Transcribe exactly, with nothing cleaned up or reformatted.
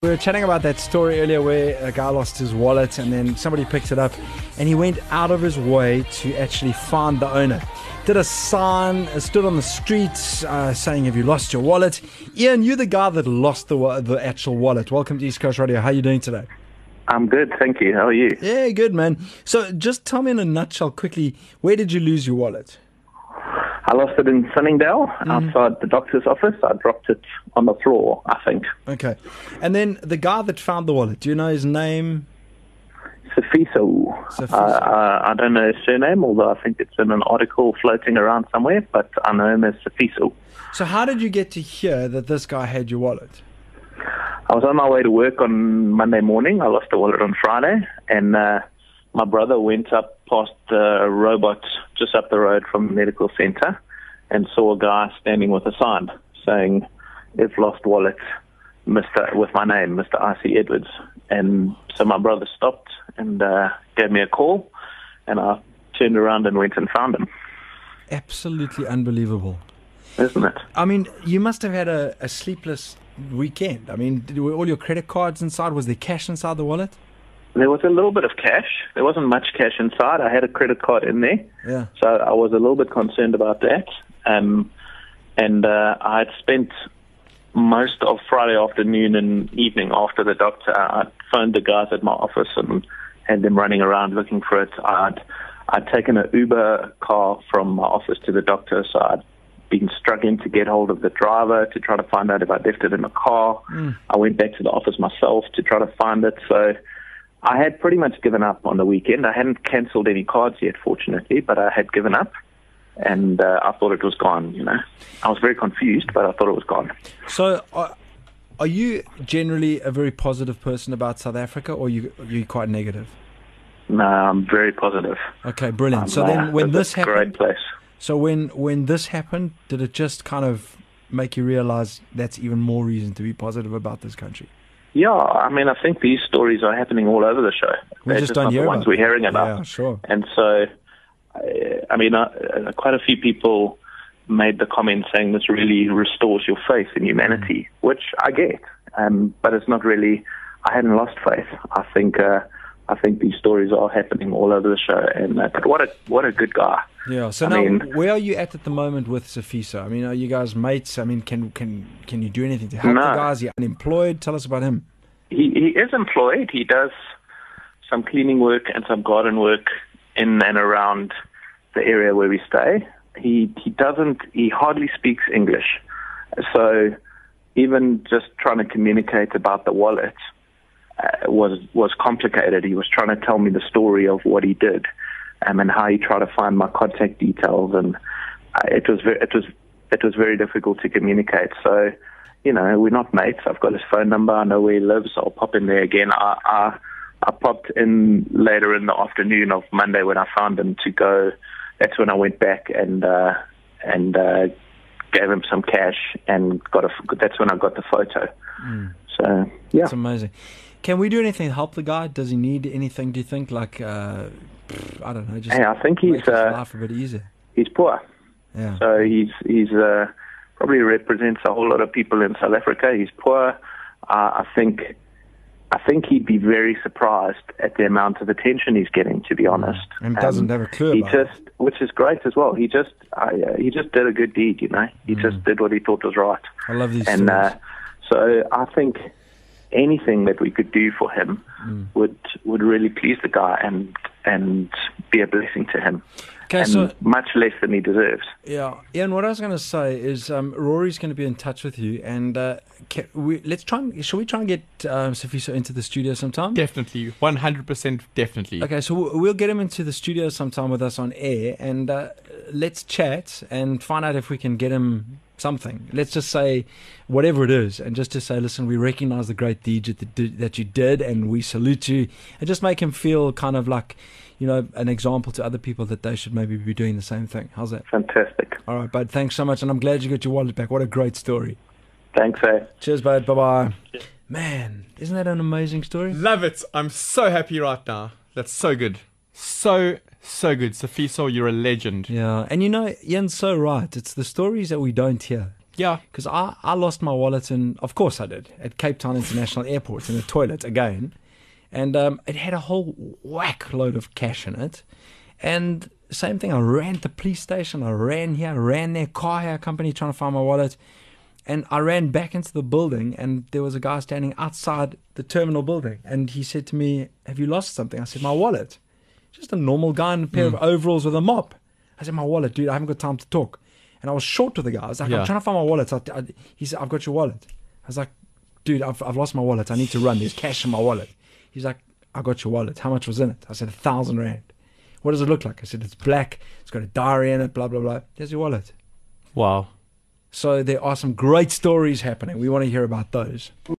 We were chatting about that story earlier where a guy lost his wallet and then somebody picked it up and he went out of his way to actually find the owner. Did a sign, uh, stood on the streets uh, saying, "Have you lost your wallet?" Ian, you're the guy that lost the wa- the actual wallet. Welcome to East Coast Radio. How are you doing today? I'm good, thank you. How are you? Yeah, good, man. So just tell me in a nutshell quickly, where did you lose your wallet? I lost it in Sunningdale, Mm. outside the doctor's office. I dropped it on the floor, I think. Okay. And then the guy that found the wallet, do you know his name? Safiso. Safiso. Uh, uh, I don't know his surname, although I think it's in an article floating around somewhere, but I know him as Safiso. So how did you get to hear that this guy had your wallet? I was on my way to work on Monday morning. I lost the wallet on Friday, and uh, my brother went up past the robot just up the road from the medical center and saw a guy standing with a sign saying, "If lost wallet, Mister with my name, Mister I C Edwards." And so my brother stopped and uh, gave me a call, and I turned around and went and found him. Absolutely unbelievable. Isn't it? I mean, you must have had a, a sleepless weekend. I mean, did, were all your credit cards inside? Was there cash inside the wallet? There was a little bit of cash. There wasn't much cash inside. I had a credit card in there. Yeah. So I was a little bit concerned about that. Um, and uh, I had spent most of Friday afternoon and evening after the doctor. I phoned the guys at my office and had them running around looking for it. I'd, I'd taken an Uber car from my office to the doctor, so I'd been struggling to get hold of the driver to try to find out if I left it in the car. Mm. I went back to the office myself to try to find it. So I had pretty much given up on the weekend. I hadn't cancelled any cards yet, fortunately, but I had given up, and uh, I thought it was gone, you know. I was very confused, but I thought it was gone. So, are, are you generally a very positive person about South Africa, or are you, are you quite negative? No, I'm very positive. Okay, brilliant. Um, so uh, then when it's this a great happened, place. so when, when this happened, did it just kind of make you realize that's even more reason to be positive about this country? Yeah, I mean, I think these stories are happening all over the show. We They're just just don't not hear the ones about we're hearing them. about. Yeah, sure. And so, I, I mean, uh, quite a few people made the comment saying this really restores your faith in humanity, mm. which I get, um, but it's not really. I hadn't lost faith. I think uh, I think these stories are happening all over the show, and uh, but what a what a good guy. Yeah. So I now, mean, where are you at at the moment with Safiso? I mean, are you guys mates? I mean, can can can you do anything to help No. the guys? Are you unemployed? Tell us about him. He he is employed. He does some cleaning work and some garden work in and around the area where we stay. He he doesn't. He hardly speaks English, so even just trying to communicate about the wallet uh, was was complicated. He was trying to tell me the story of what he did, um, and how he tried to find my contact details, and uh, it was very, it was it was very difficult to communicate. So, you know, we're not mates. I've got his phone number. I know where he lives. I'll pop in there again. I, I, I popped in later in the afternoon of Monday when I found him to go. That's when I went back and uh, and uh, gave him some cash and got a. That's when I got the photo. Mm. So yeah, It's amazing. Can we do anything to help the guy? Does he need anything? Do you think? Like, uh, I don't know. Just hey, I think make he's his uh, life a bit easier. he's poor. Yeah. So he's he's uh, probably represents a whole lot of people in South Africa. He's poor. Uh, I think I think he'd be very surprised at the amount of attention he's getting. To be honest, And doesn't Um, have a clue He about just, which is great as well. He just I, uh, he just did a good deed. You know, he Mm. just did what he thought was right. it. I love these And stories. uh, so I think anything that we could do for him Mm. would would really please the guy and and be a blessing to him. Okay, and so much less than he deserves. yeah, Ian. What I was going to say is, um, Rory's going to be in touch with you, and uh, can we, let's try. And, shall we try and get um, Safiso into the studio sometime? Definitely, one hundred percent definitely. Okay, so we'll- we'll get him into the studio sometime with us on air, and uh, let's chat and find out if we can get him something. Let's just say whatever it is, and just to say, listen, we recognize the great deed that that you did, and we salute you, and just make him feel kind of like, you know, an example to other people that they should maybe be doing the same thing. How's that? Fantastic. All right, bud. Thanks so much, and I'm glad you got your wallet back. What a great story. Thanks, eh? Cheers, bud. Bye-bye. Man, isn't that an amazing story? Love it. I'm so happy right now. That's so good. So, so good. Safiso, you're a legend. Yeah, and you know, Ian's so right. It's the stories that we don't hear Yeah. Because I, I lost my wallet, and of course I did, at Cape Town International Airport in the toilet again. And um, it had a whole whack load of cash in it. And same thing, I ran to the police station, I ran here, I ran there, car hire company trying to find my wallet. And I ran back into the building, and there was a guy standing outside the terminal building. And he said to me, have you lost something? I said, my wallet. Just a normal guy in a pair Mm. of overalls with a mop. I said, my wallet, dude, I haven't got time to talk. And I was short with the guy. I was like, Yeah. I'm trying to find my wallet. I, I, he said, I've got your wallet. I was like, dude, I've, I've lost my wallet. I need to run. There's cash in my wallet. He's like, I got your wallet. How much was in it? I said, a thousand rand. What does it look like? I said, it's black. It's got a diary in it, blah, blah, blah. There's your wallet. Wow. So there are some great stories happening. We want to hear about those.